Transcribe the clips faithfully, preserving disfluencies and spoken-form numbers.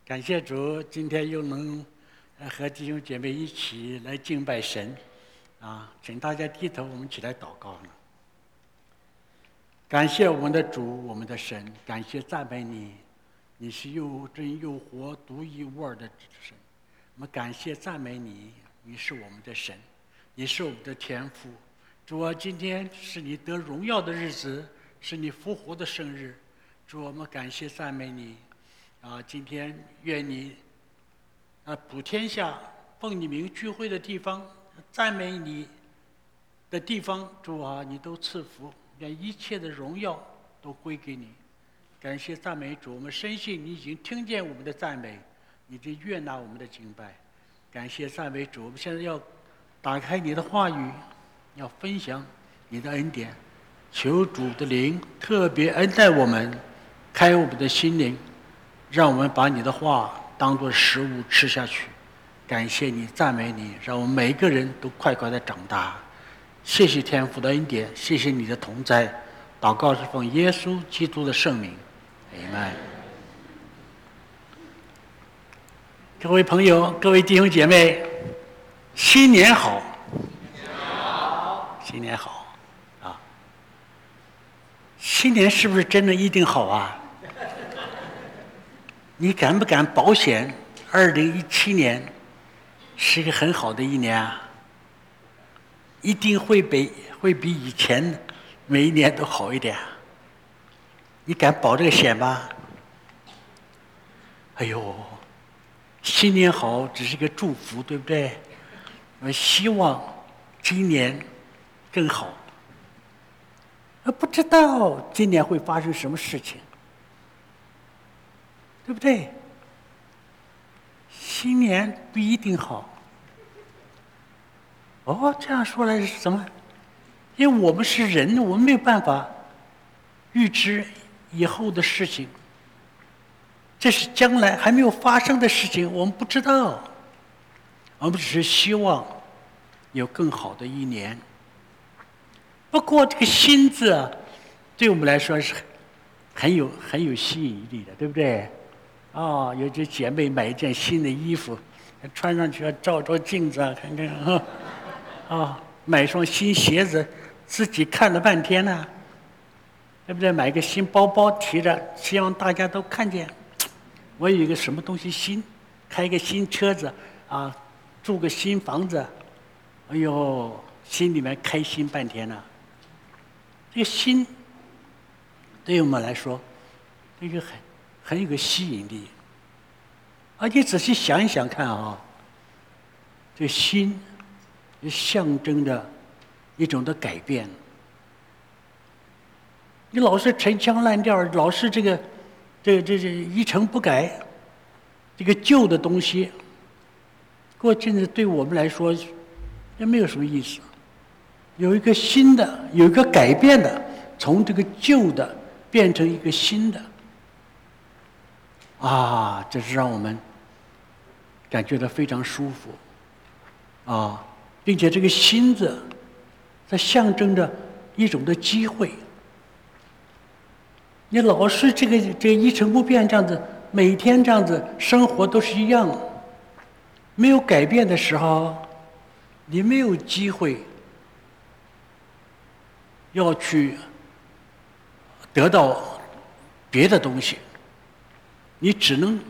感谢主，今天又能和弟兄姐妹一起来敬拜神，啊，请大家低头，我们一起来祷告呢。感谢我们的主，我们的神，感谢赞美你，你是又真又活、独一无二的神。我们感谢赞美你，你是我们的神，你是我们的天父。主啊，今天是你得荣耀的日子，是你复活的生日。主，我们感谢赞美你。啊，今天愿你啊普天下奉你名聚会的地方，赞美你的地方，主啊，你都赐福，愿一切的荣耀都归给你。感谢赞美主，我们深信你已经听见我们的赞美，你已经悦纳我们的敬拜。感谢赞美主，我们现在要打开你的话语，要分享你的恩典，求主的灵特别恩待我们，开我们的心灵，让我们把你的话当作食物吃下去。感谢你，赞美你，让我们每一个人都快快的长大。谢谢天父的恩典，谢谢你的同在。祷告是奉耶稣基督的圣名，阿们。各位朋友，各位弟兄姐妹，新年好！新年好！新年好！啊，新年是不是真的一定好啊？你敢不敢保险二零一七年是一个很好的一年啊？一定会比会比以前每一年都好一点。你敢保这个险吗？哎呦，新年好只是个祝福，对不对？我希望今年更好。不知道今年会发生什么事情，对不对？新年不一定好。哦，这样说来是什么？因为我们是人，我们没有办法预知以后的事情，这是将来还没有发生的事情，我们不知道。我们只是希望有更好的一年。不过这个“新”字啊，对我们来说是很有很有吸引力的，对不对？啊、哦，有些姐妹买一件新的衣服，穿上去要照照镜子啊，看看啊，啊、哦，买双新鞋子，自己看了半天呢、啊，对不对？买个新包包提着，希望大家都看见，我有一个什么东西新，开一个新车子啊，住个新房子，哎呦，心里面开心半天呢、啊。这个新对我们来说，这个很很有个吸引力。而且仔细想一想看啊，这个新象征着一种的改变。你老是陈腔滥调，老是这个这这这一成不改，这个旧的东西，过阵子对我们来说也没有什么意思。有一个新的，有一个改变的，从这个旧的变成一个新的，啊，这是让我们感觉到非常舒服，啊，并且这个“新”字，它象征着一种的机会。你老是这个这个一成不变这样子，每天这样子生活都是一样，没有改变的时候，你没有机会要去得到别的东西，你只能，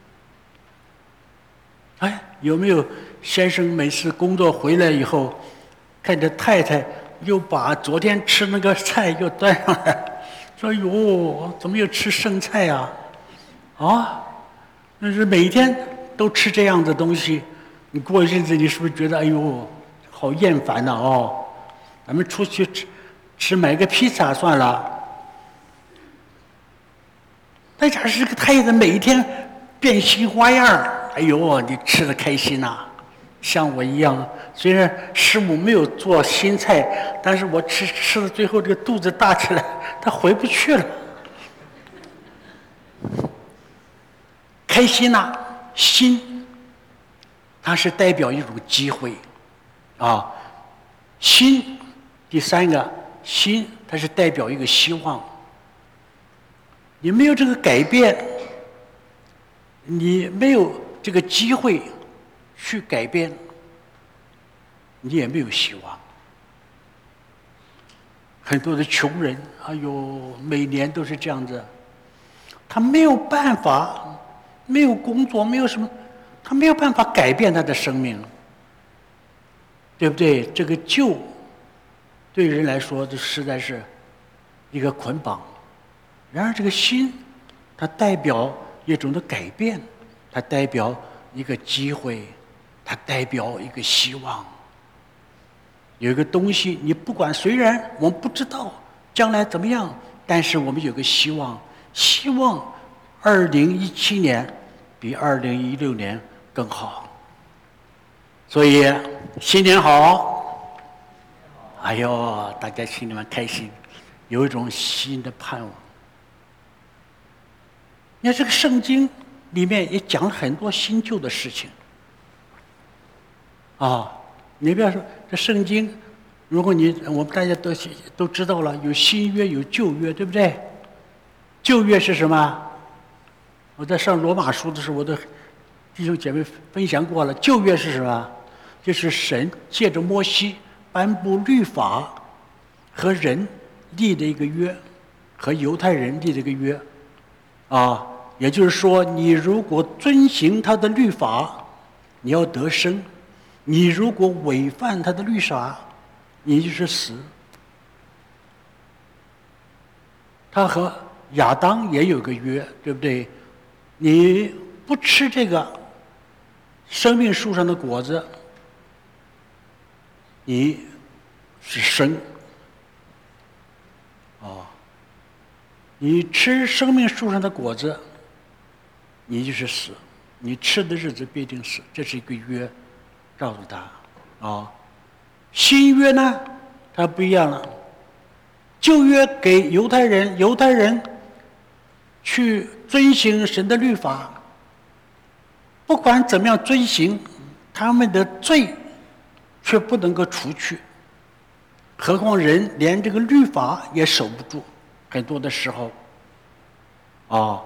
哎，有没有先生每次工作回来以后，看着太太又把昨天吃那个菜又端上来，说哟，怎么又吃剩菜啊？啊，那是每天都吃这样的东西，你过一阵子你是不是觉得哎呦，好厌烦呐、啊？哦，咱们出去吃。吃买个披萨算了，那家是个太太，每一天变新花样，哎呦，你吃的开心呐、啊！像我一样，虽然师母没有做新菜，但是我吃吃到最后这个肚子大起来，他回不去了，开心呐、啊！新，它是代表一种机会，啊，新，第三个。新，它是代表一个希望。你没有这个改变， 你没有这个机会去改变，你也没有希望。很多的穷人，哎呦，每年都是这样子，他没有办法，没有工作，没有什么，他没有办法改变他的生命，对不对？这个旧对人来说，这实在是一个捆绑。然而，这个新，它代表一种的改变，它代表一个机会，它代表一个希望。有一个东西，你不管，虽然我们不知道将来怎么样，但是我们有个希望，希望二零一七年比二零一六年更好。所以新年好！哎呦，大家心里面开心，有一种新的盼望。你看这个圣经里面也讲了很多新旧的事情啊。你不要说这圣经，如果你我们大家都都知道了，有新约有旧约，对不对？旧约是什么？我在上罗马书的时候，我的弟兄姐妹分享过了。旧约是什么？就是神借着摩西颁布律法，和人立的一个约，和犹太人立的一个约，啊，也就是说，你如果遵行他的律法，你要得生；你如果违犯他的律法，你就是死。他和亚当也有个约，对不对？你不吃这个生命树上的果子，你是生。哦，你吃生命树上的果子，你就是死。你吃的日子必定死，这是一个约，告诉他。啊、哦，新约呢，它不一样了。旧约给犹太人，犹太人去遵行神的律法，不管怎么样遵行，他们的罪却不能够除去。何况人连这个律法也守不住，很多的时候，啊、哦，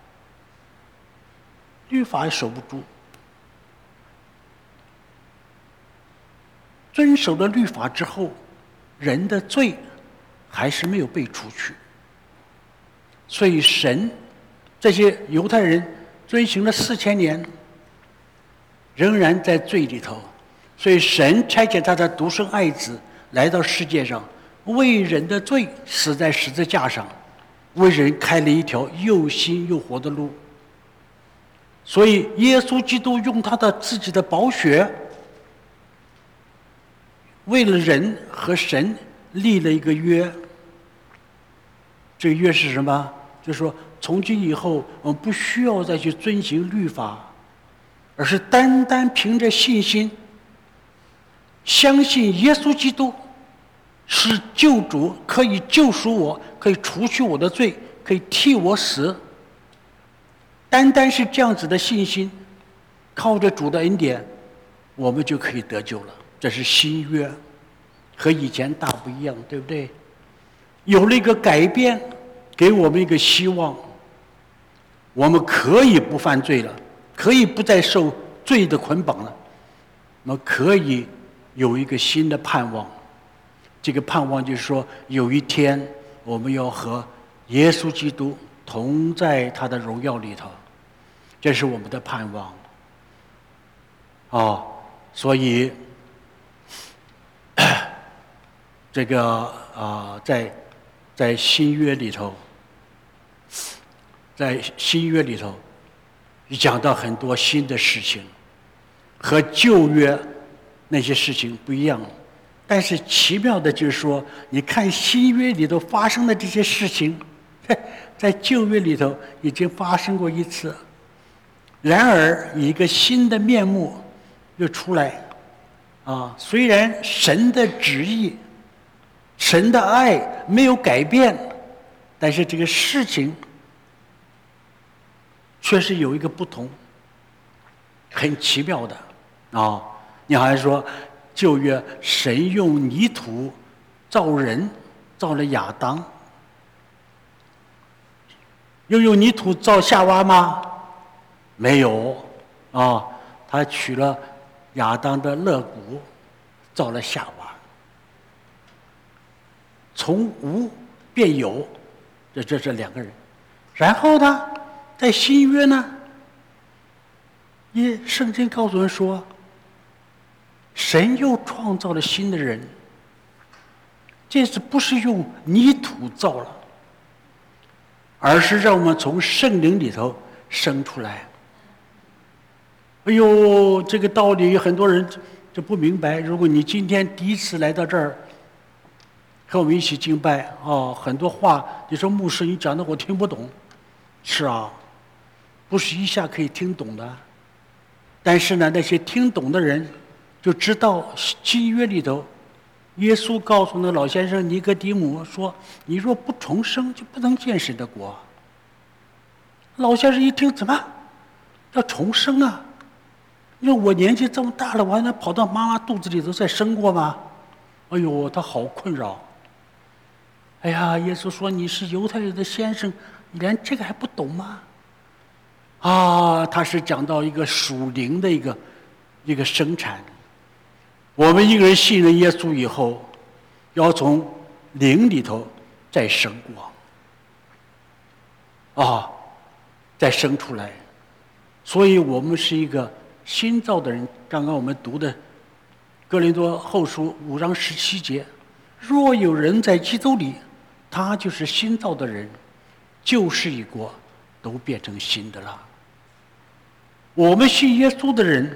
律法也守不住。遵守了律法之后，人的罪还是没有被除去。所以神这些犹太人遵行了四千年，仍然在罪里头。所以神差遣他的独生爱子来到世界上，为人的罪死在十字架上，为人开了一条又新又活的路。所以耶稣基督用他的自己的宝血，为了人和神立了一个约。这个约是什么？就是说，从今以后我们不需要再去遵行律法，而是单单凭着信心，相信耶稣基督是救主，可以救赎我，可以除去我的罪，可以替我死。单单是这样子的信心，靠着主的恩典，我们就可以得救了。这是新约，和以前大不一样，对不对？有了一个改变，给我们一个希望，我们可以不犯罪了，可以不再受罪的捆绑了，我们可以有一个新的盼望。这个盼望就是说，有一天我们要和耶稣基督同在他的荣耀里头，这是我们的盼望。哦，所以这个啊、呃，在在新约里头，在新约里头，讲到很多新的事情，和旧约那些事情不一样。但是奇妙的就是说，你看新约里头发生的这些事情，在旧约里头已经发生过一次，然而以一个新的面目又出来。啊，虽然神的旨意、神的爱没有改变，但是这个事情确实有一个不同，很奇妙的啊！你好像说，旧约神用泥土造人，造了亚当，又用泥土造夏娃吗？ 没有，啊，他取了亚当的肋骨，造了夏娃，从无变有，这这这两个人。然后呢，在新约呢，耶圣经告诉人说，神又创造了新的人，这次不是用泥土造了，而是让我们从圣灵里头生出来。哎呦，这个道理很多人就不明白。如果你今天第一次来到这儿，和我们一起敬拜哦，很多话你说牧师你讲的我听不懂，是啊，不是一下可以听懂的。但是呢，那些听懂的人就知道新约里头，耶稣告诉那老先生尼哥底母说：“你若不重生，就不能见神的国。”老先生一听，怎么要重生啊？因为我年纪这么大了，我还能跑到妈妈肚子里头再生过吗？哎呦，他好困扰。哎呀，耶稣说你是犹太人的先生，你连这个还不懂吗？啊，他是讲到一个属灵的一个一个生产。我们一个人信了耶稣以后，要从灵里头再生过，啊，再生出来。所以我们是一个新造的人。刚刚我们读的哥林多后书五章十七节，若有人在基督里，他就是新造的人，旧事已过，都变成新的了。我们信耶稣的人，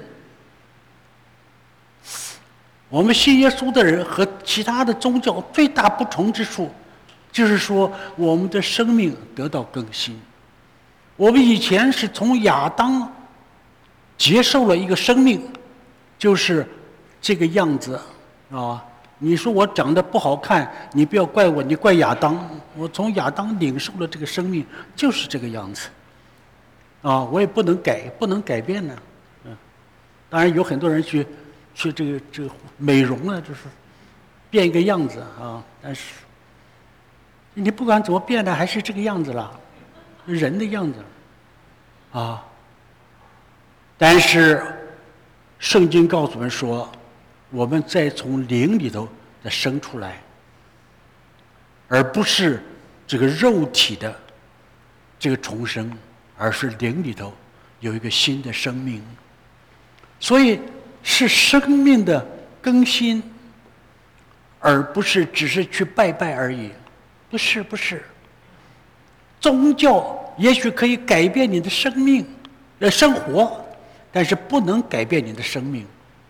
我们信耶稣的人和其他的宗教最大不同之处，就是说我们的生命得到更新。我们以前是从亚当接受了一个生命，就是这个样子啊。你说我长得不好看，你不要怪我，你怪亚当。我从亚当领受了这个生命，就是这个样子啊，我也不能改，不能改变呢。嗯，当然有很多人去去这个这个美容啊，就是变一个样子啊，但是你不管怎么变的，还是这个样子了，人的样子啊。但是圣经告诉我们说，我们再从灵里头再生出来，而不是这个肉体的这个重生，而是灵里头有一个新的生命。所以是生命的更新，而不是只是去拜拜而已。不是不是，宗教也许可以改变你的生命呃生活，但是不能改变你的生命。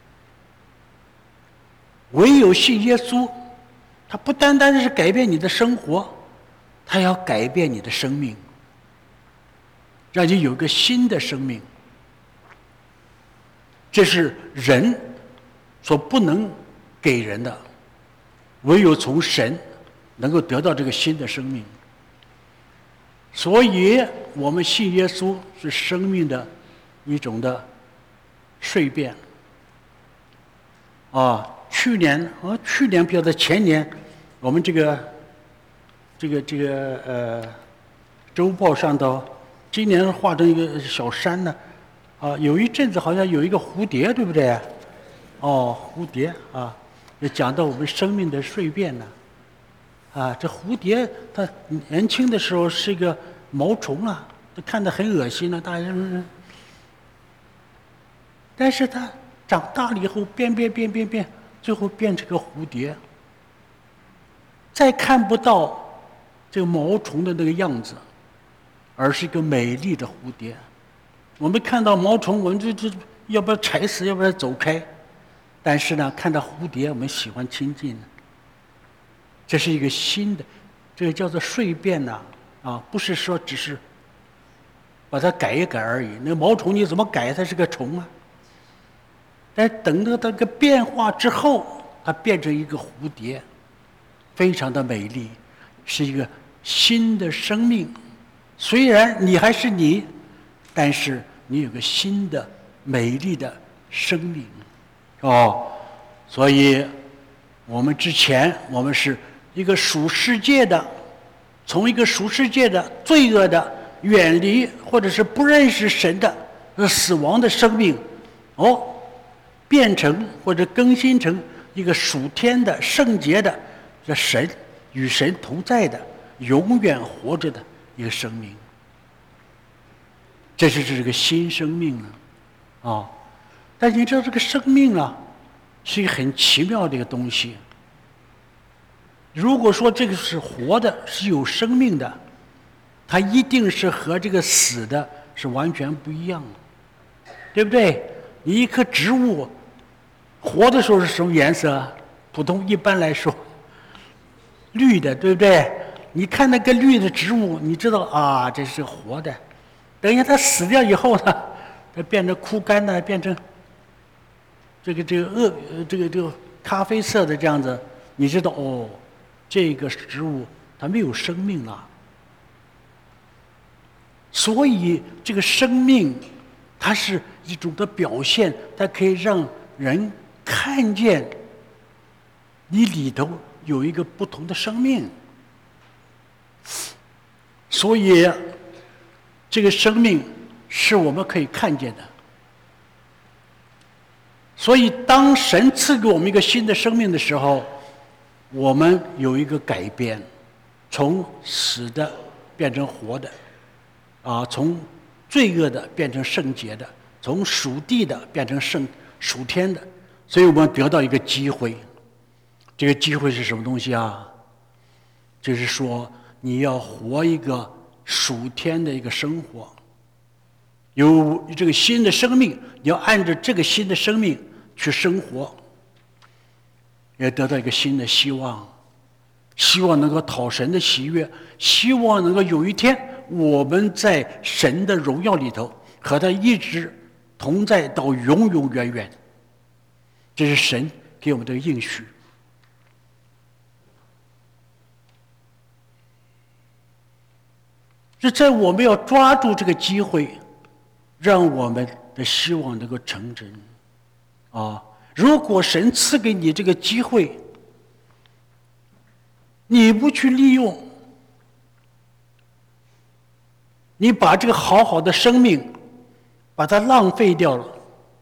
唯有信耶稣，他不单单是改变你的生活，他要改变你的生命，让你有一个新的生命。这是人所不能给人的，唯有从神能够得到这个新的生命。所以我们信耶稣是生命的一种的蜕变啊。去年啊，去年不晓得前年，我们这个这个这个呃周报上头，今年画成一个小山呢，啊，有一阵子好像有一个蝴蝶，对不对？哦，蝴蝶啊，也讲到我们生命的蜕变呢。啊，这蝴蝶它年轻的时候是一个毛虫啊，都看得很恶心了，大家。但是它长大了以后变变变变变，最后变成个蝴蝶。再看不到这个毛虫的那个样子，而是一个美丽的蝴蝶。我们看到毛虫，我们就就要不要踩死，要不要走开。但是呢，看到蝴蝶，我们喜欢亲近。这是一个新的，这个叫做蜕变呐，啊，不是说只是把它改一改而已。那个毛虫你怎么改？它是个虫啊。但等到它个变化之后，它变成一个蝴蝶，非常的美丽，是一个新的生命。虽然你还是你，但是你有个新的美丽的生命，哦，所以我们之前我们是一个属世界的，从一个属世界的罪恶的、远离或者是不认识神的死亡的生命，哦，变成或者更新成一个属天的、圣洁的，这神与神同在的、永远活着的一个生命。这是这个新生命了，啊、哦！但你知道这个生命啊，是一个很奇妙的一个东西。如果说这个是活的，是有生命的，它一定是和这个死的是完全不一样的，对不对？你一棵植物活的时候是什么颜色？普通一般来说，绿的，对不对？你看那个绿的植物，你知道啊，这是活的。等一下它死掉以后呢，它变成枯干的，变成这个这个恶这个这个咖啡色的这样子，你知道哦，这个植物它没有生命了。所以这个生命，它是一种的表现，它可以让人看见你里头有一个不同的生命。所以这个生命是我们可以看见的。所以当神赐给我们一个新的生命的时候，我们有一个改变，从死的变成活的，啊，从罪恶的变成圣洁的，从属地的变成圣属天的。所以我们得到一个机会，这个机会是什么东西啊？就是说你要活一个属天的一个生活，有这个新的生命，你要按照这个新的生命去生活，也得到一个新的希望，希望能够讨神的喜悦，希望能够有一天我们在神的荣耀里头和他一直同在到永永远远。这是神给我们的应许。是在我们要抓住这个机会，让我们的希望能够成真啊！如果神赐给你这个机会，你不去利用，你把这个好好的生命把它浪费掉了。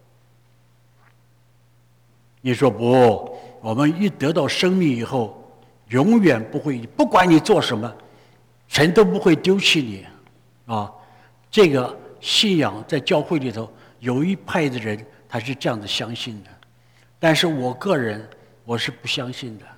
你说不，我们一得到生命以后，永远不会，不管你做什么，神都不会丢弃你啊！这个信仰在教会里头有一派的人他是这样子相信的，但是我个人我是不相信的。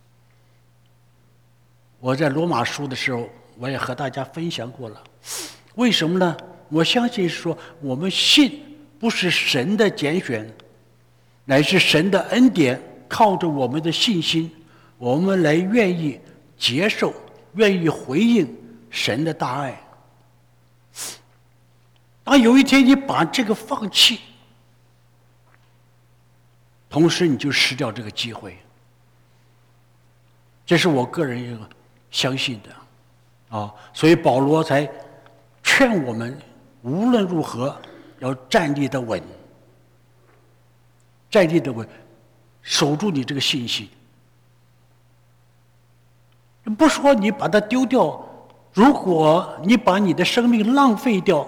我在罗马书的时候我也和大家分享过了，为什么呢？我相信说我们信不是神的拣选，乃是神的恩典，靠着我们的信心，我们来愿意接受，愿意回应神的大爱。当有一天你把这个放弃，同时你就失掉这个机会。这是我个人一个相信的啊，所以保罗才劝我们无论如何要站立得稳，站立得稳，守住你这个信心。不说你把它丢掉，如果你把你的生命浪费掉，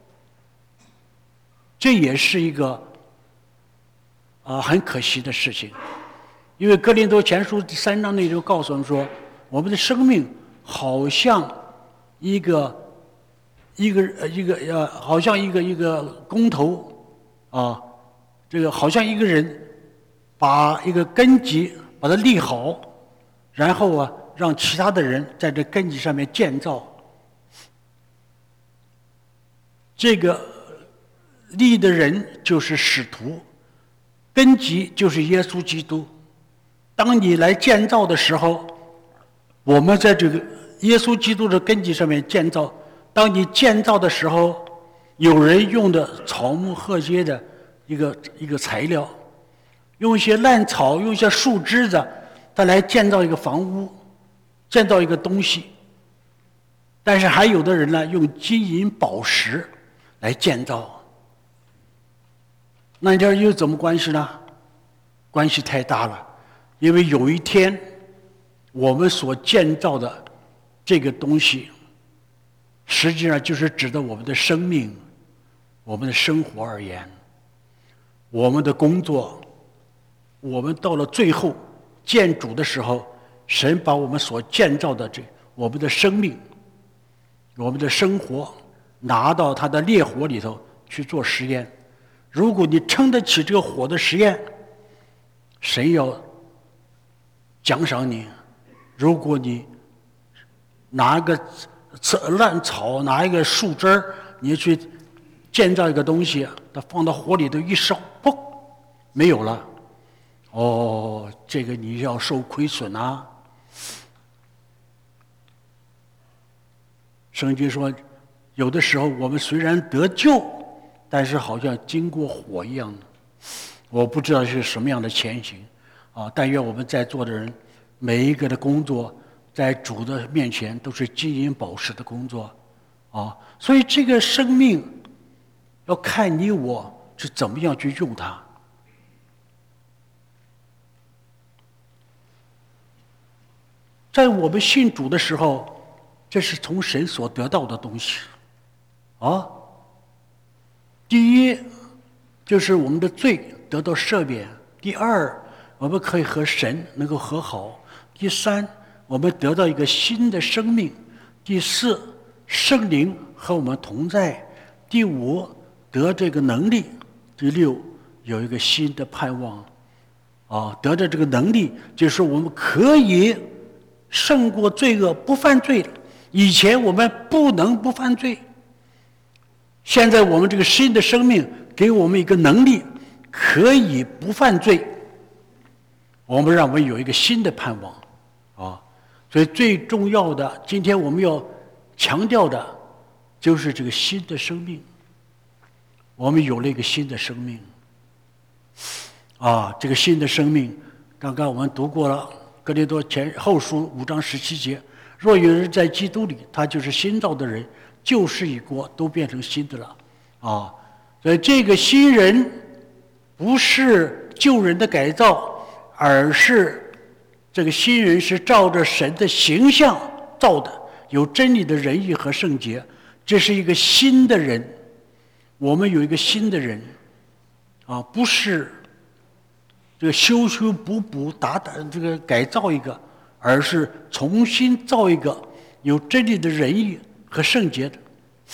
这也是一个啊很可惜的事情。因为哥林多前书第三章内就告诉我们说，我们的生命好像一个一个一个呃，好像一个一个工头啊，这个好像一个人把一个根基把它立好，然后啊，让其他的人在这根基上面建造。这个立的人就是使徒，根基就是耶稣基督。当你来建造的时候，我们在这个耶稣基督的根基上面建造。当你建造的时候，有人用的草木禾秸的一个一个材料，用一些烂草，用一些树枝子，他来建造一个房屋，建造一个东西。但是还有的人呢，用金银宝石来建造。那这又怎么关系呢？关系太大了，因为有一天我们所建造的这个东西，实际上就是指的我们的生命，我我们的生活而言，我们的工作，我们到了最后见主的时候，神把我们所建造的这我们的生命，我们的生活拿到他的烈火里头去做实验。如果你撑得起这个火的实验，神要奖赏你。如果你拿一个烂草，拿一个树枝儿，你去建造一个东西，它放到火里头一烧，砰，没有了。哦，这个你要受亏损啊。圣经说，有的时候我们虽然得救，但是好像经过火一样的。我不知道是什么样的前行啊！但愿我们在座的人，每一个的工作，在主的面前都是金银宝石的工作啊！所以这个生命要看你我是怎么样去用它。在我们信主的时候，这是从神所得到的东西啊。第一，就是我们的罪得到赦免；第二，我们可以和神能够和好；第三，我们得到一个新的生命；第四，圣灵和我们同在；第五，得这个能力；第六，有一个新的盼望。啊，得着这个能力，就是我们可以胜过罪恶，不犯罪了。以前我们不能不犯罪，现在我们这个新的生命给我们一个能力，可以不犯罪。我们让我们有一个新的盼望啊！所以最重要的，今天我们要强调的，就是这个新的生命。我们有了一个新的生命啊！这个新的生命，刚刚我们读过了哥林多前后书五章十七节。若有人在基督里，他就是新造的人，旧事已过，都变成新的了啊！所以这个新人不是旧人的改造，而是这个新人是照着神的形象造的，有真理的仁义和圣洁。这是一个新的人，我们有一个新的人啊，不是这个修修补补打打这个改造一个，而是重新造一个有真理的仁义和圣洁的。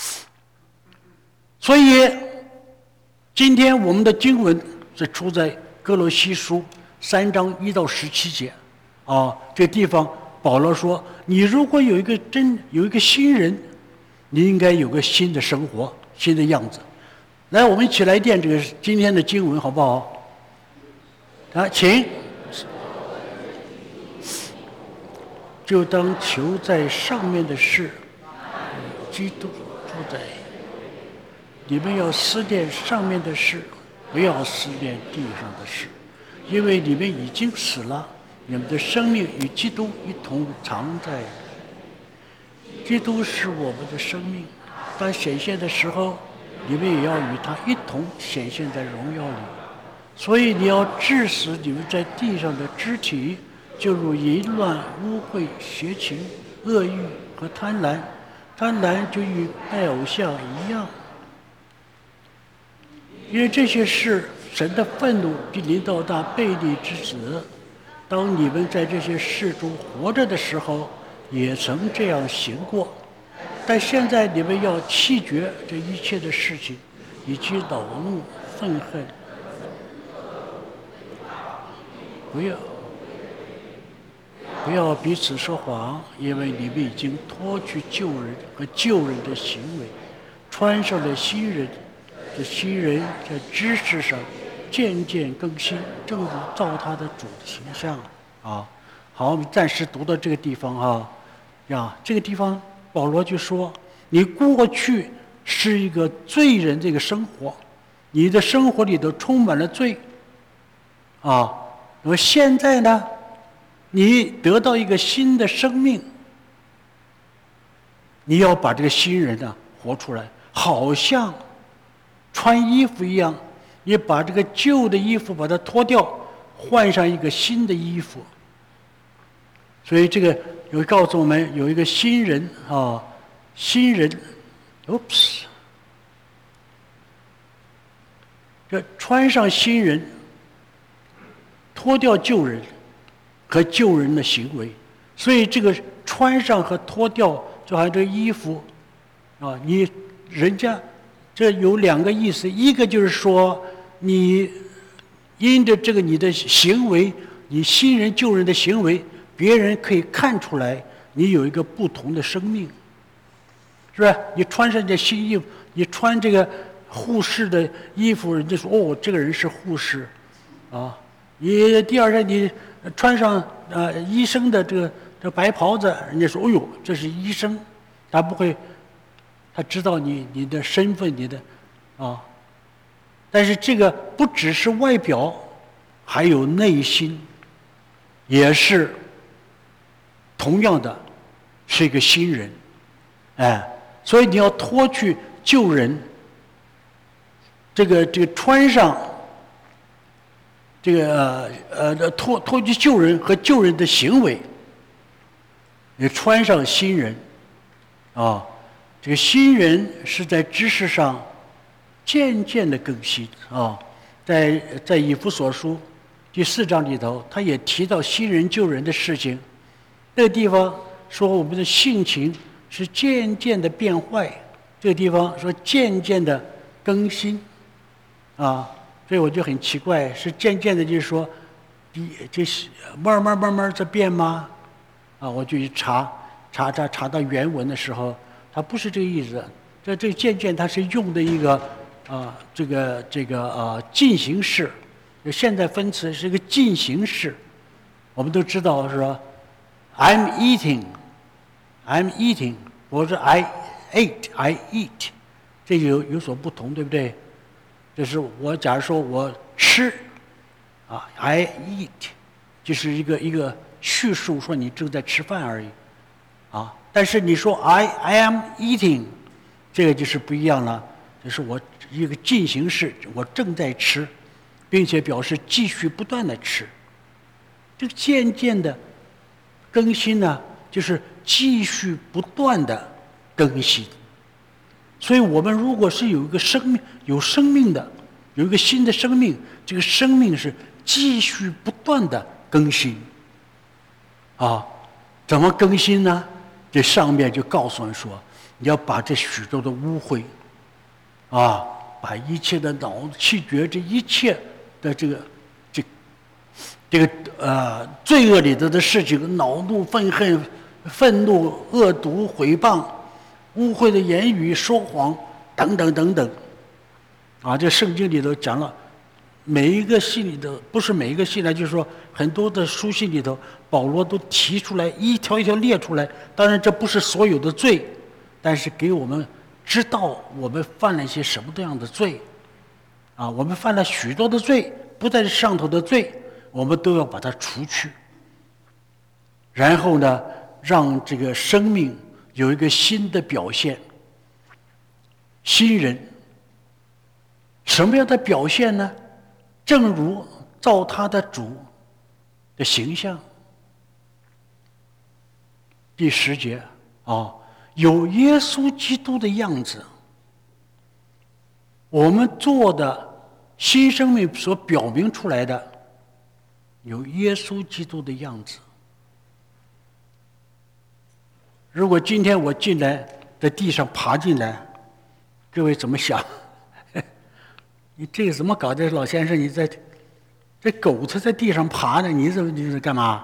所以今天我们的经文是出在哥罗西书三章一到十七节啊，这个地方保罗说，你如果有一个真有一个新人，你应该有个新的生活，新的样子。来，我们一起来念这个今天的经文好不好？啊，请。就当求在上面的事，基督住在。你们要思念上面的事，不要思念地上的事，因为你们已经死了，你们的生命与基督一同藏在。基督是我们的生命，当显现的时候，你们也要与他一同显现在荣耀里。所以你要治死你们在地上的肢体，就如淫乱、污秽、邪情、恶欲和贪婪。贪婪就与拜偶像一样。因为这些事，神的愤怒必临到那悖逆之子。当你们在这些事中活着的时候，也曾这样行过。但现在你们要弃绝这一切的事情，以及恼怒、愤恨。不要不要彼此说谎，因为你们已经脱去旧人和旧人的行为，穿上了新人。这新人在知识上渐渐更新，正如照他的主的形象啊。好，我们暂时读到这个地方啊。呀，这个地方保罗就说，你过去是一个罪人这个生活，你的生活里头充满了罪啊。那么现在呢，你得到一个新的生命，你要把这个新人呢活出来，好像穿衣服一样，你把这个旧的衣服把它脱掉，换上一个新的衣服。所以这个有告诉我们有一个新人啊，新人 ，oops， 这穿上新人，脱掉旧人，和旧人的行为。所以这个穿上和脱掉，就好像这个衣服，啊，你人家这有两个意思，一个就是说你因着这个你的行为，你新人旧人的行为，别人可以看出来你有一个不同的生命，是吧？你穿上这新衣服，你穿这个护士的衣服，人家说哦，这个人是护士，啊，你第二天你穿上呃医生的这个这白袍子，人家说哦呦，这是医生，他不会，他知道你你的身份，你的啊，但是这个不只是外表，还有内心，也是同样的，是一个新人，哎，所以你要脱去旧人，这个这个穿上这个呃呃脱脱去旧人和旧人的行为，你穿上新人，啊，这个新人是在知识上渐渐的更新啊，在在以弗所书第四章里头，他也提到新人旧人的事情。这个地方说我们的性情是渐渐的变坏，这个地方说渐渐的更新，啊，所以我就很奇怪，是渐渐的，就是说，一这是慢慢慢慢在变吗？啊，我就去查查查查到原文的时候，它不是这个意思。这这渐渐它是用的一个啊，这个这个啊进行式，现在分词是一个进行式。我们都知道是说 ，I'm eating, I'm eating， 我说 I ate, I eat， 这有有所不同，对不对？就是我假如说我吃，啊 ，I eat， 就是一个一个叙述说你正在吃饭而已，啊，但是你说 I I am eating， 这个就是不一样了，就是我一个进行式，我正在吃，并且表示继续不断的吃。这个渐渐的更新呢，就是继续不断的更新。所以我们如果是有一个生命，有生命的，有一个新的生命，这个生命是继续不断的更新。啊，怎么更新呢？这上面就告诉我们说，你要把这许多的污秽，啊，把一切的脑气绝，这一切的这个这这个呃罪恶里头的事情，恼怒、愤恨、愤怒、恶毒、毁谤、污秽的言语、说谎等等等等，啊，这圣经里头讲了，每一个信里头，不是每一个信呢，就是说很多的书信里头，保罗都提出来，一条一条列出来。当然，这不是所有的罪，但是给我们知道我们犯了一些什么样的罪，啊，我们犯了许多的罪，不在上头的罪，我们都要把它除去。然后呢，让这个生命有一个新的表现，新人。什么样的表现呢？正如照他的主的形象。第十节啊，有耶稣基督的样子。我们做的新生命所表明出来的，有耶稣基督的样子。如果今天我进来，在地上爬进来，各位怎么想？你这个怎么搞的，老先生？你在这狗它在地上爬呢，你怎么你是干嘛？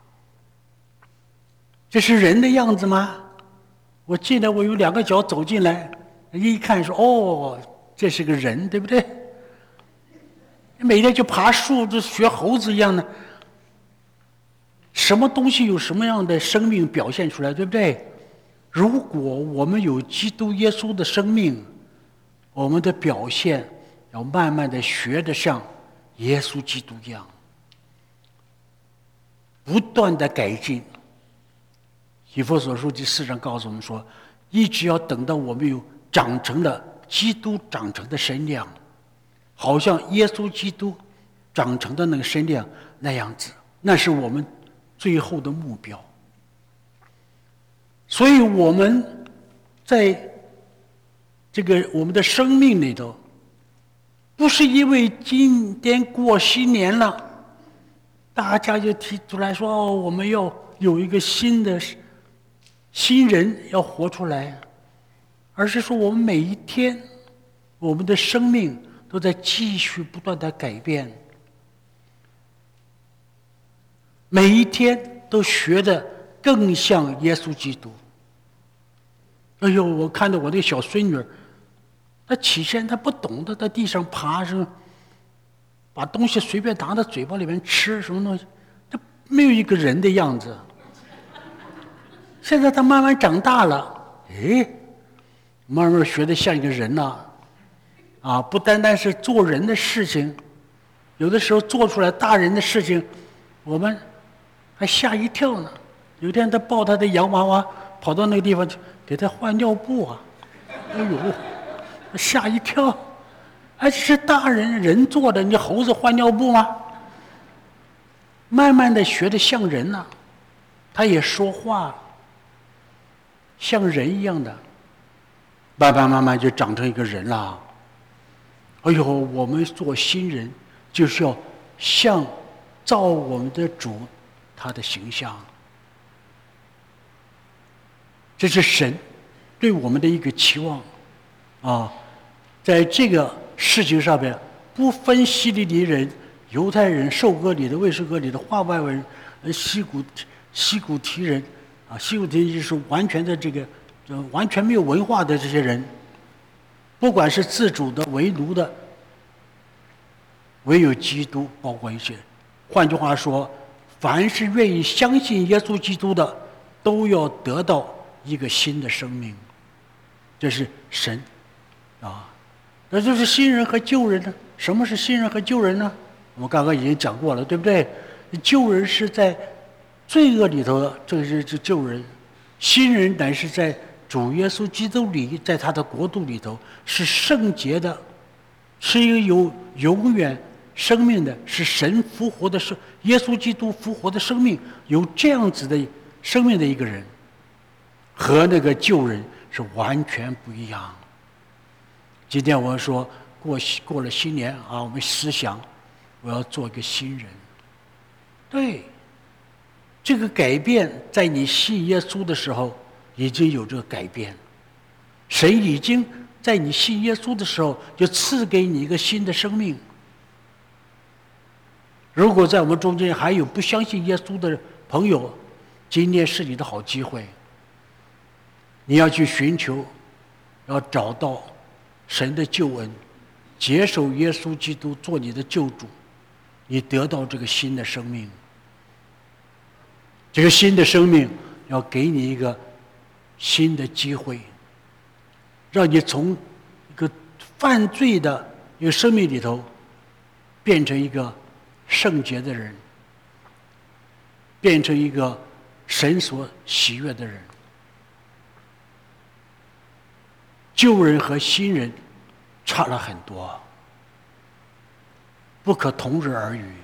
这是人的样子吗？我进来，我有两个脚走进来，一看说哦，这是个人，对不对？每天就爬树，就学猴子一样的。什么东西有什么样的生命表现出来，对不对？如果我们有基督耶稣的生命，我们的表现要慢慢的学得像耶稣基督一样，不断的改进。以弗所书第四章告诉我们说，一直要等到我们有长成了基督长成的身量，好像耶稣基督长成的那个身量那样子，那是我们最后的目标。所以我们在这个我们的生命里头， 不是因为今天过新年了，大家就提出来说哦，我们要有一个新的新人要活出来，而是说我们每一天，我们的生命都在继续不断的改变，每一天都学得更像耶稣基督。哎呦，我看到我那个小孙女，她起先她不懂得在地上爬，什么把东西随便拿到嘴巴里面吃，什么东西，这没有一个人的样子。现在她慢慢长大了，哎，慢慢学得像一个人了，啊，不单单是做人的事情，有的时候做出来大人的事情，我们还吓一跳呢。有一天她抱她的洋娃娃跑到那个地方去给她换尿布啊，哎呦，吓一跳！而且是大人人做的，你猴子换尿布吗？慢慢的学得像人了，他也说话，像人一样的，慢慢慢慢就长成一个人了。哎呦，我们做新人就是要像照我们的主他的形象，这是神对我们的一个期望啊，在这个事情上面，不分希利尼人、犹太人、受割礼的、未受割礼的、化外人、西古西古提人啊，西古提人就是完全的这个，呃，完全没有文化的这些人，不管是自主的、为奴的，唯有基督包括一切。换句话说，凡是愿意相信耶稣基督的，都要得到一个新的生命。这是神啊。那就是新人和旧人呢？什么是新人和旧人呢？我们刚刚已经讲过了，对不对？旧人是在罪恶里头的，这个是这旧人；新人乃是在主耶稣基督里，在他的国度里头是圣洁的，是一个有永远生命的，是神复活的生，耶稣基督复活的生命，有这样子的生命的一个人，和那个旧人是完全不一样。今天我们说过过了新年啊，我们思想我要做一个新人。对，这个改变在你信耶稣的时候已经有这个改变，神已经在你信耶稣的时候就赐给你一个新的生命。如果在我们中间还有不相信耶稣的朋友，今天是你的好机会，你要去寻求，要找到神的救恩，接受耶稣基督做你的救主，你得到这个新的生命。这个新的生命要给你一个新的机会，让你从一个犯罪的一个生命里头变成一个圣洁的人，变成一个神所喜悦的人。旧人和新人差了很多，不可同日而语。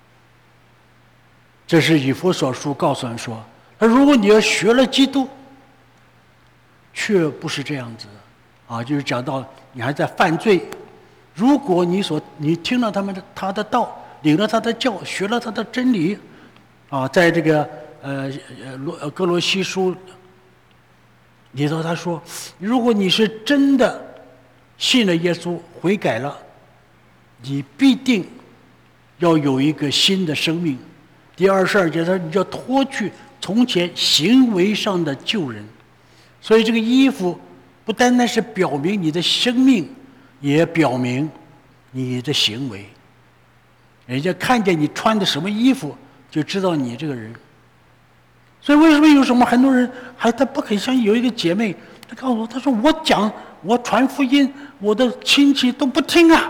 这是以弗所书告诉人说，如果你要学了基督，却不是这样子啊，就是讲到你还在犯罪。如果你所你听了他们的他的道，领了他的教，学了他的真理，啊，在这个呃呃罗哥罗西书里头他说，如果你是真的信了耶稣，悔改了，你必定要有一个新的生命。第二十二节说，你要脱去从前行为上的旧人。所以这个衣服不单单是表明你的生命，也表明你的行为。人家看见你穿的什么衣服，就知道你这个人。所以为什么有什么很多人还他不肯相信？有一个姐妹，她告诉我，她说我讲我传福音，我的亲戚都不听啊。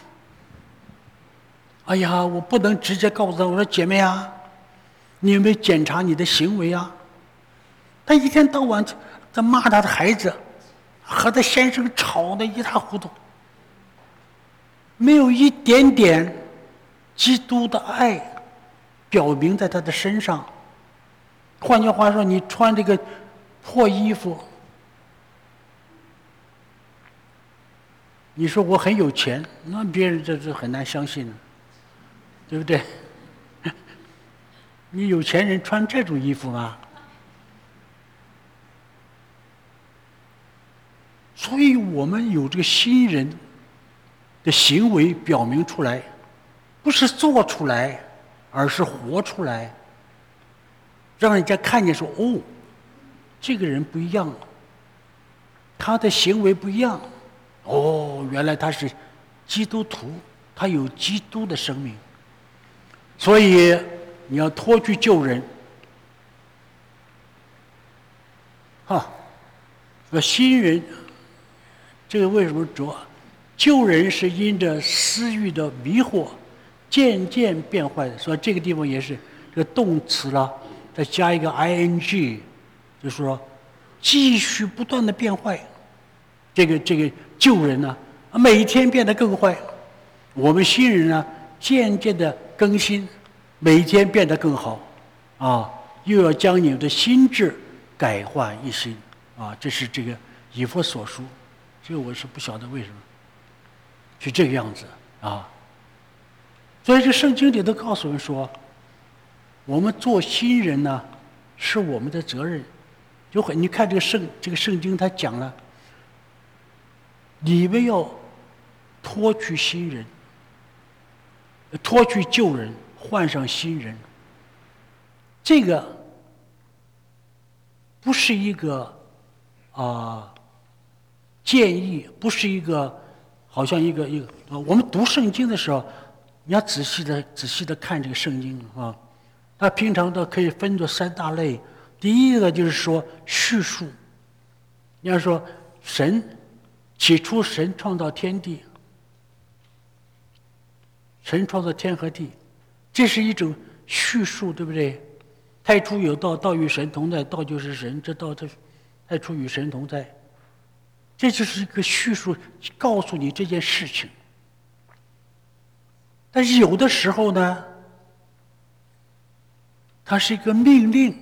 哎呀，我不能直接告诉她，我说姐妹啊，你有没有检查你的行为啊？她一天到晚在骂她的孩子，和她先生吵得一塌糊涂，没有一点点基督的爱表明在她的身上。换句话说，你穿这个破衣服， 你说我很有钱，那别人这是很难相信的，对不对？你有钱人穿这种衣服吗？所以我们有这个新人的行为表明出来，不是做出来，而是活出来，让人家看见说：“哦，这个人不一样，他的行为不一样。哦，原来他是基督徒，他有基督的生命。”所以你要脱去旧人，哈，说新人。这个为什么说旧人是因着私欲的迷惑，渐渐变坏的？所以这个地方也是这个动词了，再加一个 ing， 就是说继续不断的变坏。这个这个旧人呢，每一天变得更坏；我们新人呢，渐渐的更新，每一天变得更好。啊，又要将你们的心智改换一新。啊，这是这个以弗所书。这个我是不晓得为什么是这个样子啊。所以这圣经里都告诉我们说，我们做新人呢是我们的责任。就很你看这个圣这个圣经，他讲了，你们要脱去新人，脱去旧人，换上新人。这个不是一个啊。呃建议，不是一个好像一个一个我们读圣经的时候，你要仔细的仔细的看这个圣经啊。它平常都可以分作三大类。第一个就是说叙述，你要说神起初神创造天地，神创造天和地，这是一种叙述，对不对？太初有道，道与神同在，道就是神，这道这太初与神同在。这就是一个叙述，告诉你这件事情。但是有的时候呢，它是一个命令，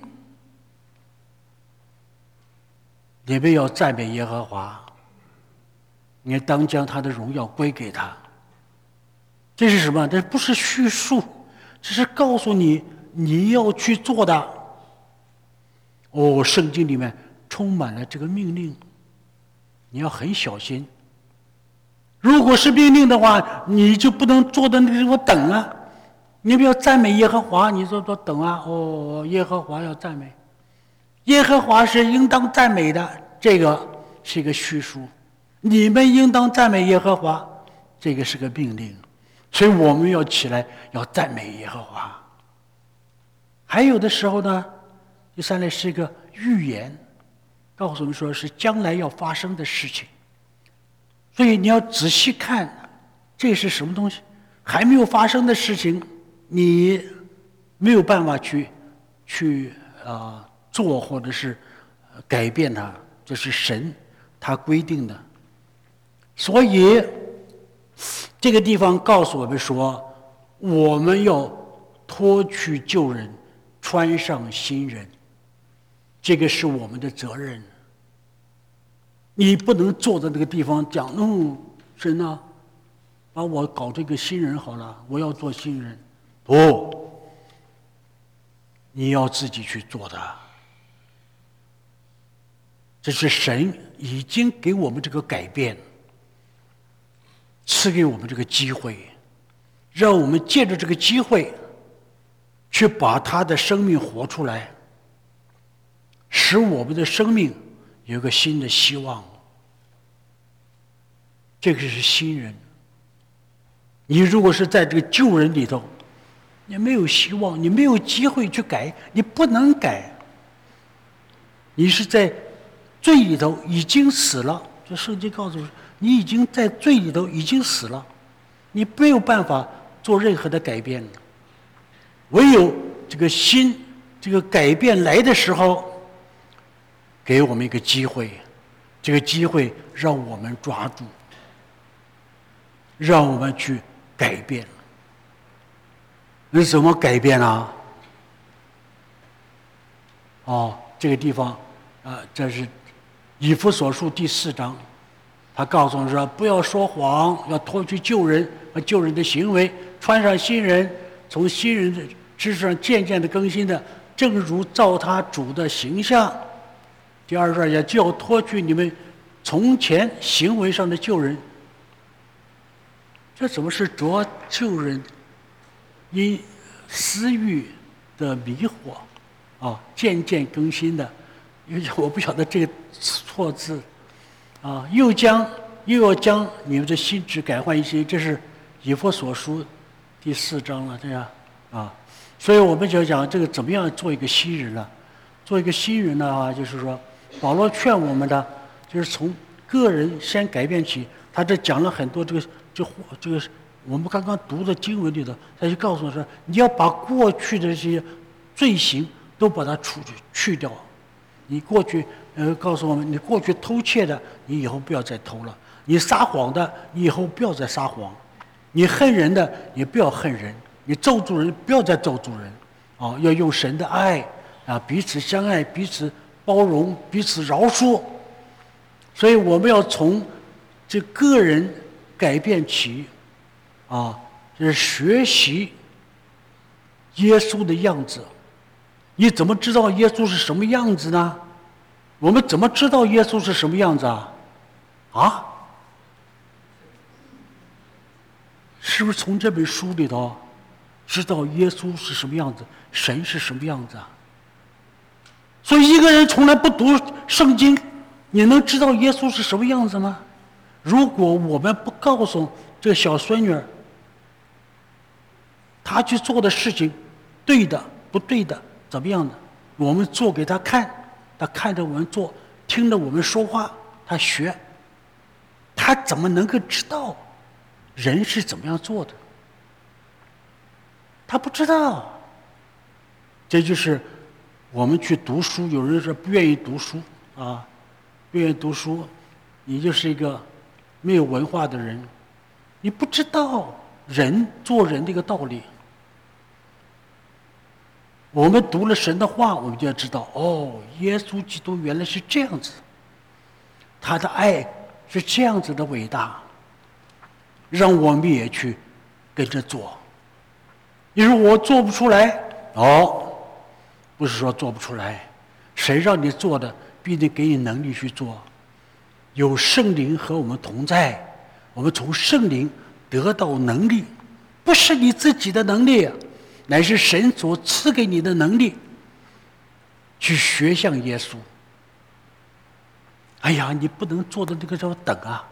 你们要赞美耶和华，你当将他的荣耀归给他。这是什么？这不是叙述，这是告诉你你要去做的。哦，圣经里面充满了这个命令。你要很小心。如果是命令的话，你就不能坐在那个地方等啊！你不要赞美耶和华，你说说等啊！哦，耶和华要赞美，耶和华是应当赞美的，这个是一个叙述。你们应当赞美耶和华，这个是个命令。所以我们要起来要赞美耶和华。还有的时候呢，第三类是一个预言。告诉我们说是将来要发生的事情，所以你要仔细看，这是什么东西？还没有发生的事情，你没有办法去去啊、呃、做或者是改变它，这是神他规定的。所以这个地方告诉我们说，我们要脱去旧人，穿上新人，这个是我们的责任。你不能坐在那个地方讲，嗯，神啊，把我搞这个新人好了，我要做新人。不，你要自己去做的。这是神已经给我们这个改变，赐给我们这个机会，让我们借着这个机会，去把他的生命活出来，使我们的生命有个新的希望。这个是新人。你如果是在这个旧人里头，你没有希望，你没有机会去改，你不能改。你是在罪里头已经死了，这圣经告诉我，你已经在罪里头已经死了，你没有办法做任何的改变。唯有这个新这个改变来的时候，给我们一个机会，这个机会让我们抓住，让我们去改变。那怎么改变啊？哦，这个地方啊、呃，这是以弗所书第四章， 他告诉我们说，不要说谎，要脱去旧人和旧人的行为，穿上新人，从新人的知识上渐渐的更新的，正如照他主的形象。第二段也就要脱去你们从前行为上的旧人。这怎么是着旧人因私欲的迷惑啊，渐渐更新的？因为我不晓得这个错字啊，又将又要将你们的心智改换一些，这是以弗所书第四章了，这样啊，所以我们就讲这个怎么样做一个新人呢？做一个新人的话，就是说，保罗劝我们的，就是从个人先改变起。他这讲了很多这个这这个我们刚刚读的经文里头，他就告诉我说，你要把过去的这些罪行都把它除去去掉。你过去呃告诉我们，你过去偷窃的，你以后不要再偷了；你撒谎的，你以后不要再撒谎；你恨人的，你不要恨人；你咒诅人，不要再咒诅人。啊，要用神的爱啊，彼此相爱，彼此包容，彼此饶恕。所以我们要从这个人改变起，啊，就是学习耶稣的样子。你怎么知道耶稣是什么样子呢？我们怎么知道耶稣是什么样子啊？啊？是不是从这本书里头知道耶稣是什么样子，神是什么样子啊？所以一个人从来不读圣经，你能知道耶稣是什么样子吗？如果我们不告诉这个小孙女儿，她去做的事情对的不对的怎么样的，我们做给她看，她看着我们做，听着我们说话，她学，她怎么能够知道人是怎么样做的？她不知道。这就是我们去读书，有人说不愿意读书啊，不愿意读书，你就是一个没有文化的人，你不知道人做人的一个道理。我们读了神的话，我们就要知道，哦，耶稣基督原来是这样子，他的爱是这样子的伟大，让我们也去跟着做。你说我做不出来，哦，不是说做不出来，谁让你做的，必定给你能力去做。有圣灵和我们同在，我们从圣灵得到能力，不是你自己的能力，乃是神所赐给你的能力，去学像耶稣。哎呀，你不能做的这个叫等啊！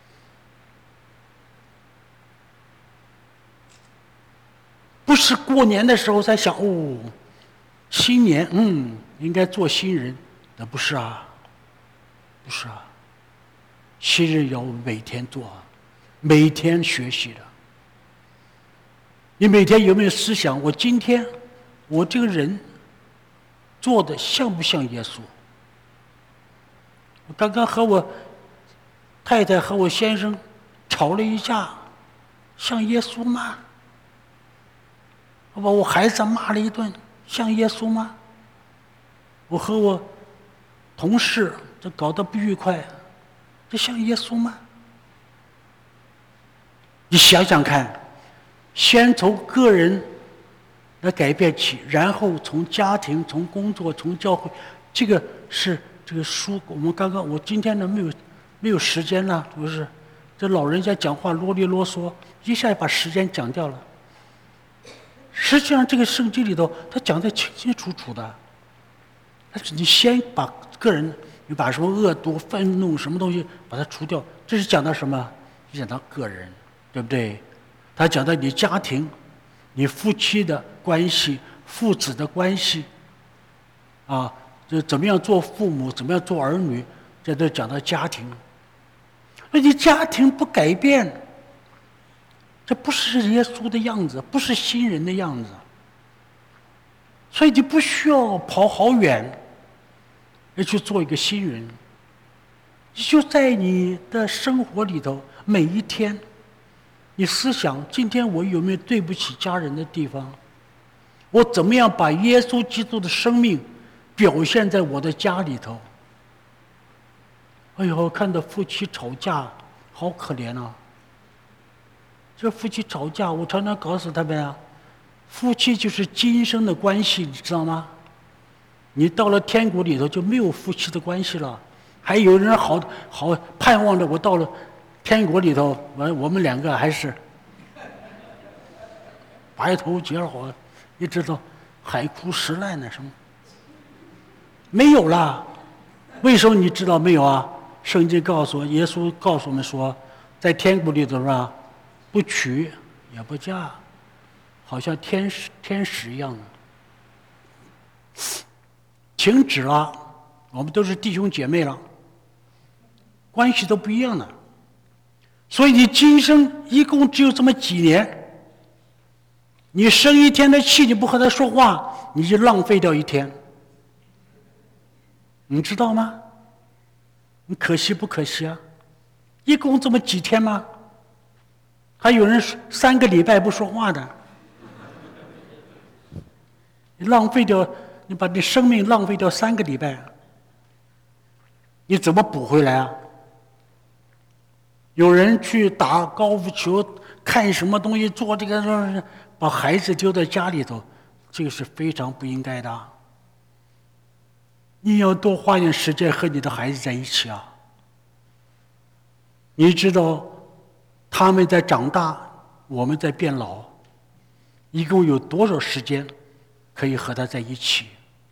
不是过年的时候才想哦，新年嗯应该做新人，那不是啊，不是啊。新人要每天做，每天学习的。你每天有没有思想？我今天我这个人做的像不像耶稣？我刚刚和我太太和我先生吵了一架，像耶稣吗？我把我孩子骂了一顿，像耶稣吗？我和我同事这搞得不愉快，这像耶稣吗？你想想看，先从个人来改变起，然后从家庭、从工作、从教会，这个是这个书。我们刚刚我今天呢没有没有时间了，不是？这老人家讲话啰里啰嗦，一下把时间讲掉了。实际上，这个圣经里头，他讲得清清楚楚的。但是你先把个人，你把什么恶毒、愤怒什么东西把它除掉，这是讲到什么？讲到个人，对不对？他讲到你家庭，你夫妻的关系、父子的关系，啊，就怎么样做父母，怎么样做儿女，这都讲到家庭。那你家庭不改变，这不是耶稣的样子，不是新人的样子。所以你不需要跑好远，要去做一个新人。就在你的生活里头，每一天，你思想今天我有没有对不起家人的地方？我怎么样把耶稣基督的生命表现在我的家里头？ 哎呦，看到夫妻吵架，好可怜啊！这夫妻吵架，我常常告诉他们啊，夫妻就是今生的关系，你知道吗？你到了天国里头就没有夫妻的关系了。还有人好好盼望着我到了天国里头，完我们两个还是白头偕老，一直到海枯石烂呢什么？没有了。为什么你知道没有啊？圣经告诉我，耶稣告诉我们说，在天国里头是吧，不娶也不嫁，好像天使天使一样的。停止了，我们都是弟兄姐妹了，关系都不一样了。所以你今生一共只有这么几年，你生一天的气，你不和他说话，你就浪费掉一天，你知道吗？你可惜不可惜啊？一共这么几天吗？还有人三个礼拜不说话的，你浪费掉，你把你生命浪费掉三个礼拜，你怎么补回来啊？有人去打高尔夫球，看什么东西，做这个，把孩子丢在家里头，这个是非常不应该的。你要多花点时间和你的孩子在一起啊！你知道，他们在长大，我们在变老，一共有多少时间可以和他在一起？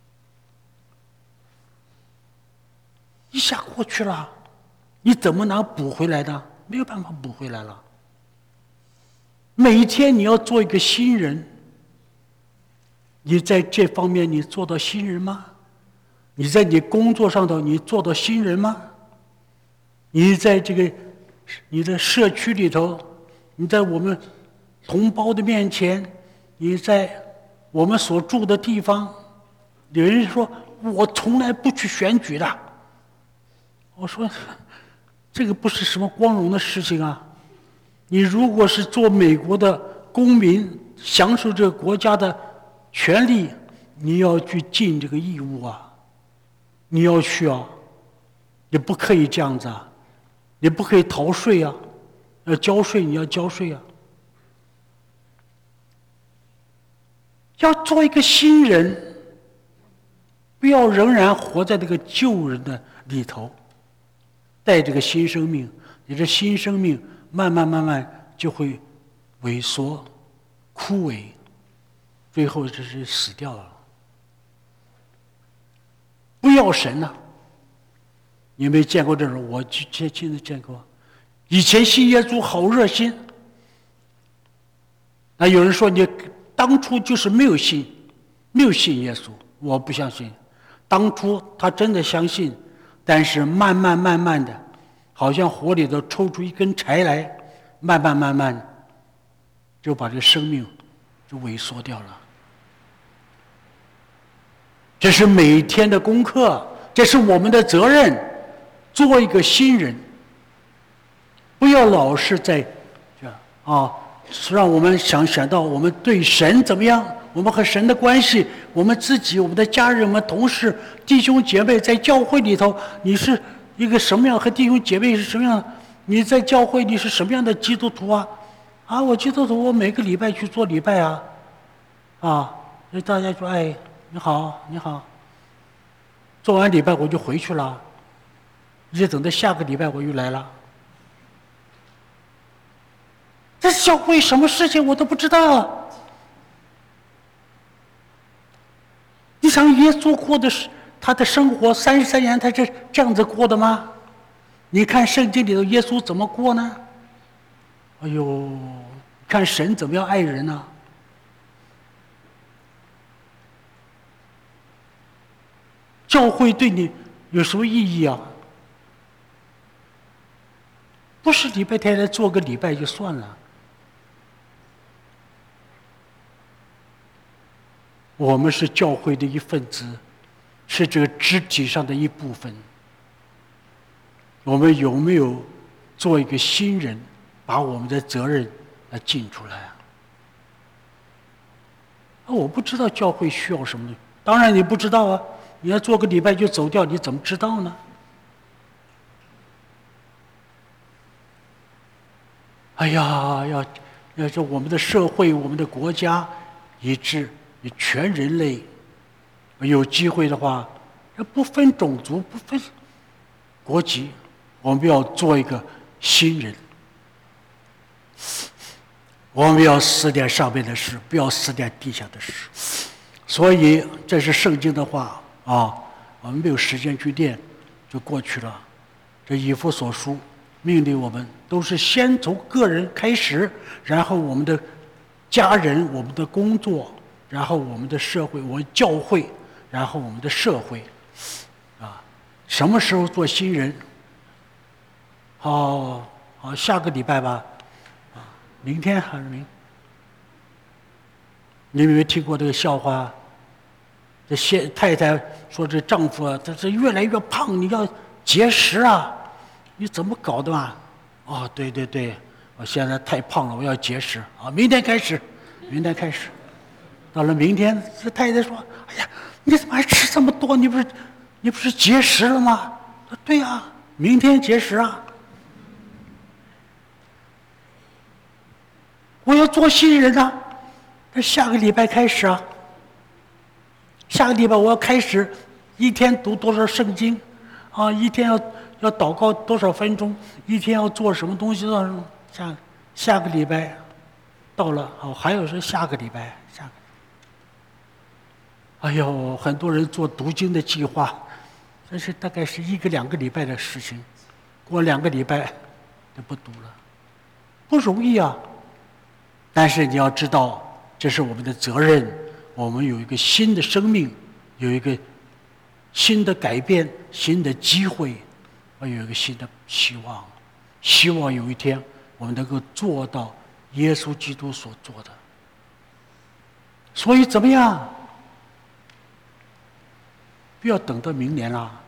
一下过去了，你怎么能补回来的？没有办法补回来了。每一天你要做一个新人，你在这方面你做到新人吗？你在你工作上头你做到新人吗？你在这个你的社区里头，你在我们同胞的面前，你在我们所住的地方，有人说我从来不去选举的，我说这个不是什么光荣的事情啊！你如果是做美国的公民，享受这个国家的权利，你要去尽这个义务啊！你要去啊！你不可以这样子啊！你不可以逃税啊！要交税，你要交税啊！要做一个新人，不要仍然活在这个旧人的里头，带这个新生命，你这新生命慢慢慢慢就会萎缩、枯萎，最后就是死掉了。不要神啊！你有没有见过这种？我亲亲自见过。以前信耶稣好热心，那有人说你当初就是没有信，没有信耶稣。我不相信，当初他真的相信，但是慢慢慢慢的，好像火里头抽出一根柴来，慢慢慢慢就把这生命就萎缩掉了。这是每天的功课，这是我们的责任，做一个新人，不要老是在这啊，让我们想想到我们对神怎么样，我们和神的关系，我们自己、我们的家人、我们同事、弟兄姐妹，在教会里头，你是一个什么样？和弟兄姐妹是什么样？你在教会你是什么样的基督徒啊？啊，我基督徒，我每个礼拜去做礼拜啊，啊，所以大家说，哎。你好，你好。做完礼拜我就回去了，一直等到下个礼拜我又来了。这教会什么事情我都不知道。你想耶稣过的是他的生活三十三年，他是这样子过的吗？你看圣经里头耶稣怎么过呢？哎呦，看神怎么样爱人呢、啊？教会对你有什么意义啊？不是礼拜天来做个礼拜就算了。我们是教会的一份子，是这个肢体上的一部分。我们有没有做一个新人，把我们的责任来尽出来啊？啊，我不知道教会需要什么，当然你不知道啊。你要做个礼拜就走掉，你怎么知道呢？ 哎呀，要要说我们的社会、我们的国家，以致全人类有机会的话，不分种族、不分国籍，我们要做一个新人。我们要思念上面的事，不要思念地下的事。所以这是圣经的话啊，我们没有时间去念，就过去了。这以弗所书命令我们都是先从个人开始，然后我们的家人、我们的工作，然后我们的社会，我们教会，然后我们的社会，啊，什么时候做新人？好，好，下个礼拜吧，啊，明天还是明？你有没有听过这个笑话？这先太太说：“这丈夫啊，这这越来越胖，你要节食啊！你怎么搞的嘛？”哦，对对对，我现在太胖了，我要节食啊！明天开始，明天开始。到了明天，这太太说：“哎呀，你怎么还吃这么多？你不是你不是节食了吗？”说：“对呀，明天节食啊！我要做新人啊！那下个礼拜开始啊。”下个礼拜我要开始，一天读多少圣经，啊，一天要要祷告多少分钟，一天要做什么东西多少？下下个礼拜到了，哦，还有是下个礼拜，下个。哎呦，很多人做读经的计划，这是大概是一个两个礼拜的事情，过两个礼拜就不读了，不容易啊。但是你要知道，这是我们的责任。我们有一个新的生命，有一个新的改变，新的机会，我有一个新的希望。希望有一天我们能够做到耶稣基督所做的。所以怎么样？不要等到明年了。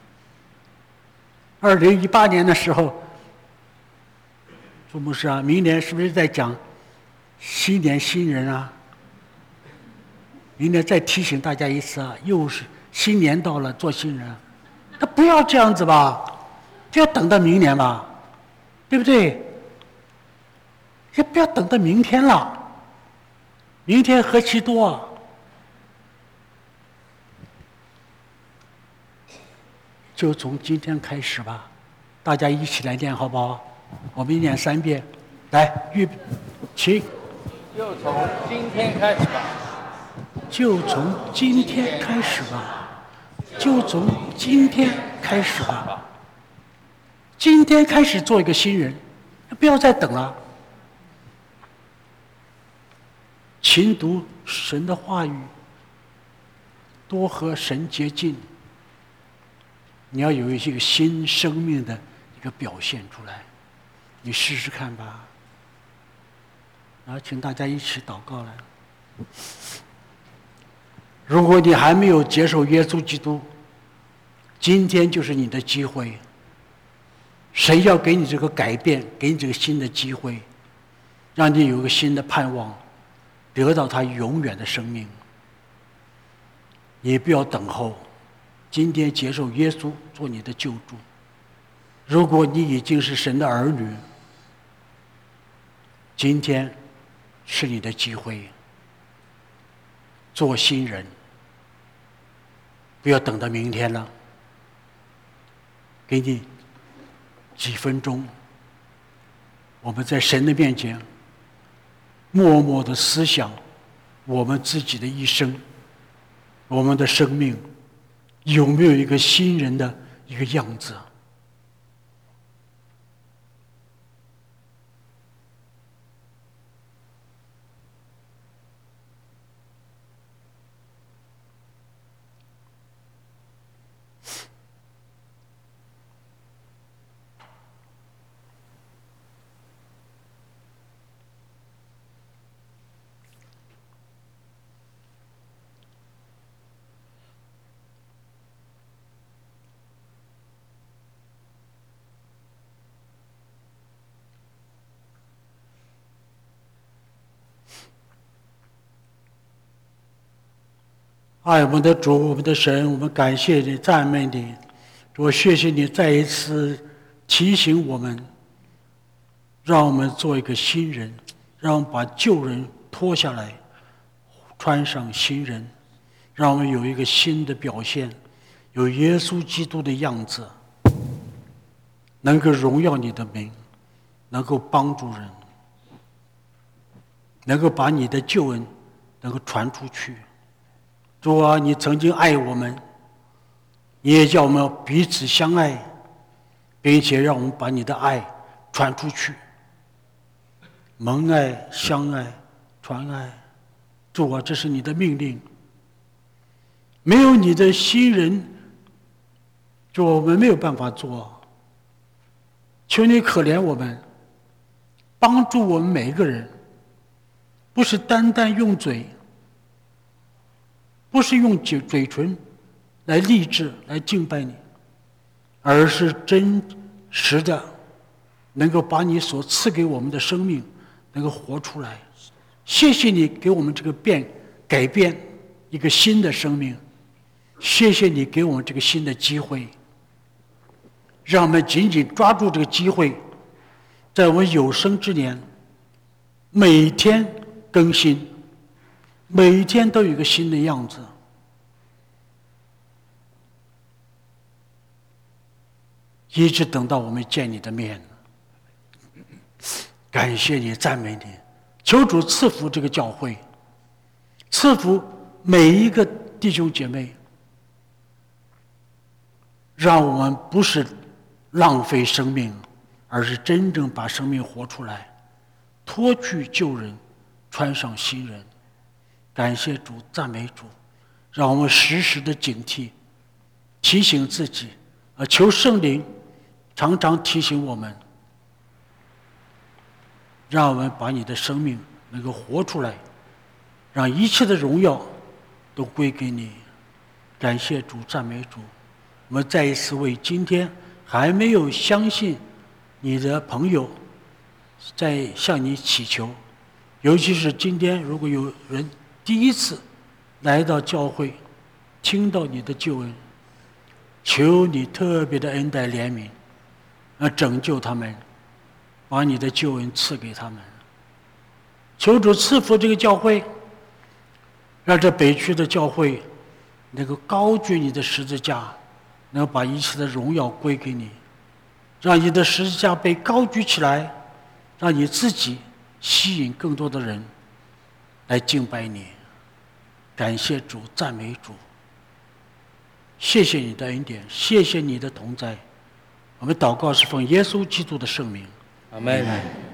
二零一八年的时候，朱牧师啊，明年是不是在讲新年新人啊？明天再提醒大家一次啊，又是新年到了，做新人，那不要这样子吧，就要等到明年吧，对不对？也不要等到明天了，明天何其多啊！就从今天开始吧，大家一起来念好不好？我们一念三遍，来，预备，起。 就从今天开始吧。 就从今天开始吧，就从今天开始吧。今天开始做一个新人，不要再等了。勤读神的话语，多和神接近。你要有一个新生命的一个表现出来，你试试看吧。然后请大家一起祷告来。如果你还没有接受耶稣基督，今天就是你的机会。神要给你这个改变，给你这个新的机会，让你有一个新的盼望，得到他永远的生命。你不要等候，今天接受耶稣做你的救主。如果你已经是神的儿女，今天是你的机会，做新人。不要等到明天了，给你几分钟，我们在神的面前默默的思想我们自己的一生，我们的生命有没有一个新人的一个样子。爱我们的主，我们的神，我们感谢你，赞美你。主，谢谢你再一次提醒我们， 让我们做一个新人，让我们把旧人脱下来，穿上新人，让我们有一个新的表现，有耶稣基督的样子，能够荣耀你的名，能够帮助人，能够把你的救恩能够传出去。主啊，你曾经爱我们，你也叫我们彼此相爱，并且让我们把你的爱传出去，蒙爱、相爱、传爱。主啊，这是你的命令。没有你的新人，主，我们没有办法做。求你可怜我们，帮助我们每一个人，不是单单用嘴，不是用嘴嘴唇来励志来敬拜你，而是真实的能够把你所赐给我们的生命能够活出来。谢谢你给我们这个变改变一个新的生命，谢谢你给我们这个新的机会，让我们紧紧抓住这个机会，在我们有生之年每天更新，每一天都有一个新的样子。一直等到我们见你的面。感谢你，赞美你，求主赐福这个教会，赐福每一个弟兄姐妹，让我们不是浪费生命，而是真正把生命活出来，脱去旧人，穿上新人。感谢主，赞美主，让我们时时的警惕，提醒自己，而求圣灵常常提醒我们，让我们把你的生命能够活出来，让一切的荣耀都归给你。感谢主，赞美主。我们再一次为今天还没有相信你的朋友在向你祈求，尤其是今天如果有人第一次来到教会，听到你的救恩，求你特别的恩待怜悯，而拯救他们，把你的救恩赐给他们。求主赐福这个教会，让这北区的教会能够高举你的十字架，能够把一切的荣耀归给你，让你的十字架被高举起来，让你自己吸引更多的人来敬拜你。感谢主，赞美主，谢谢你的恩典，谢谢你的同在。我们祷告是奉耶稣基督的圣名， 阿们。